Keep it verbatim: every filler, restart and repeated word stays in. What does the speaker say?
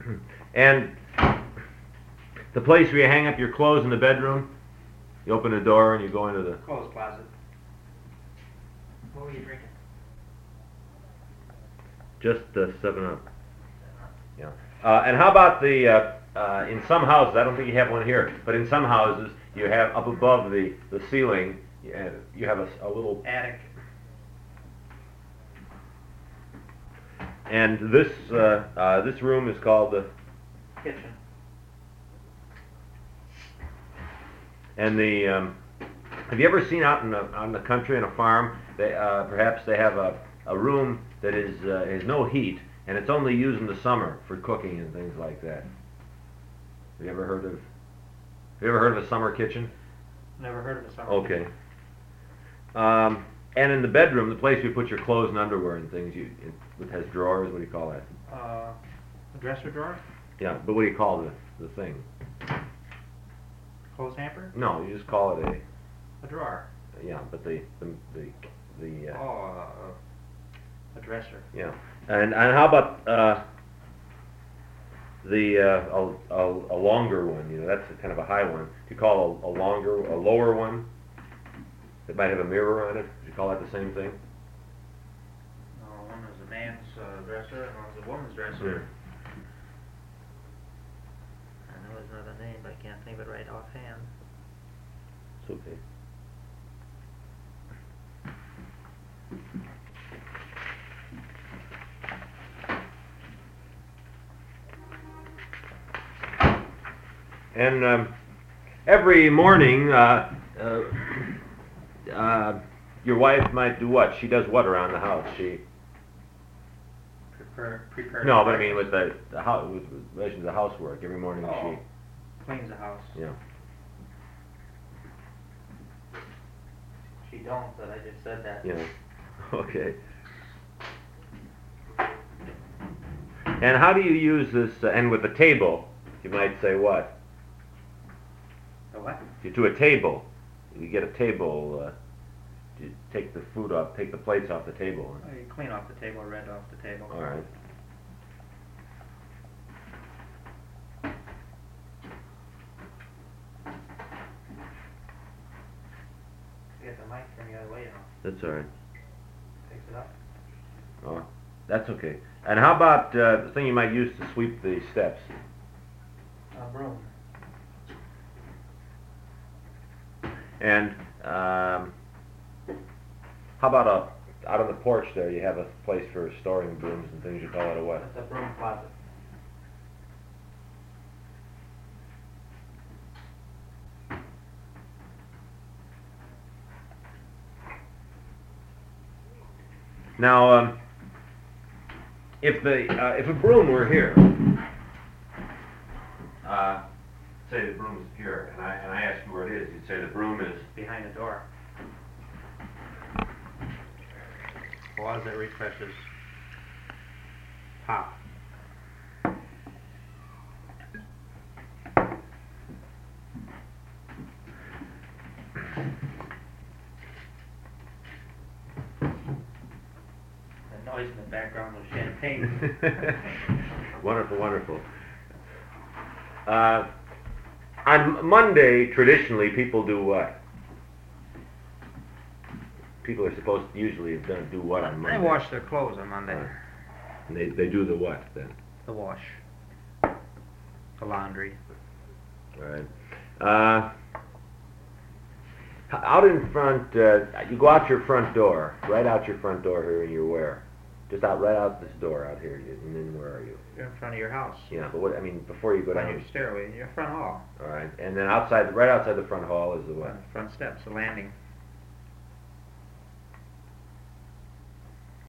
And the place where you hang up your clothes in the bedroom, you open the door and you go into the clothes closet. What were you drinking? just the seven up. Yeah. Uh, and how about the uh, uh, in some houses? I don't think you have one here, but in some houses you have up above the the ceiling. You have, you have a, a little attic. And this uh, uh, this room is called the kitchen. And the um, have you ever seen out in the on the country on a farm? They uh, perhaps they have a, a room that is uh, has no heat, and it's only used in the summer for cooking and things like that. Have you ever heard of? Have you ever heard of a summer kitchen? Never heard of a summer Okay. kitchen. Um, and in the bedroom, the place you put your clothes and underwear and things, you it, it has drawers. What do you call that? Uh, a dresser drawer? Yeah, but what do you call the the thing? Clothes hamper? No, you just call it a. A drawer. Yeah, but the the the, the uh, Oh, uh, a dresser. yeah. And and how about uh, the uh, a, a, a longer one? You know, that's a kind of a high one. Do you call a, a longer, a lower one that might have a mirror on it? Do you call that the same thing? No, one is a man's uh, dresser and one's a woman's dresser. I know there's another name, but I can't think of it right offhand. It's okay. And um, every morning, uh, uh, uh, your wife might do what? She does what around the house? She Prepare, prepare. no, but I mean with the the house, with relation to the housework. Every morning Oh, she cleans the house. yeah. She don't, but I just said that. Yeah. Okay. And how do you use this? Uh, and with the table, you might say what? The what? You to a table. You get a table. Uh, you take the food off, take the plates off the table. Oh, you clean off the table, red off the table. All right. You get the mic from the other way, you know. That's all right. Fix it up. Oh, that's okay. And how about uh, the thing you might use to sweep the steps? A broom. And um, how about a out on the porch there? You have a place for storing brooms and things. You call it a what? That's a broom closet. Now, um, if the uh, if a broom were here, uh, say the broom is here, and I and I ask you where it is, you'd say the broom is Behind the door. Pause that refreshes. Pop. The noise in the background was champagne. Wonderful, wonderful. Uh, on Monday, traditionally, people do what? People are supposed to usually have done do what on Monday? They wash their clothes on Monday. Uh, and they they do the what then? The wash. The laundry. All right. Uh, out in front, uh, you go out your front door, right out your front door here, and you're where? Just out, right out this door out here, you- and then where are you? You're in front of your house. Yeah, but what I mean before you go On down. your stairway, your front hall. All right, and then outside, right outside the front hall is the what? Uh, front steps, the landing.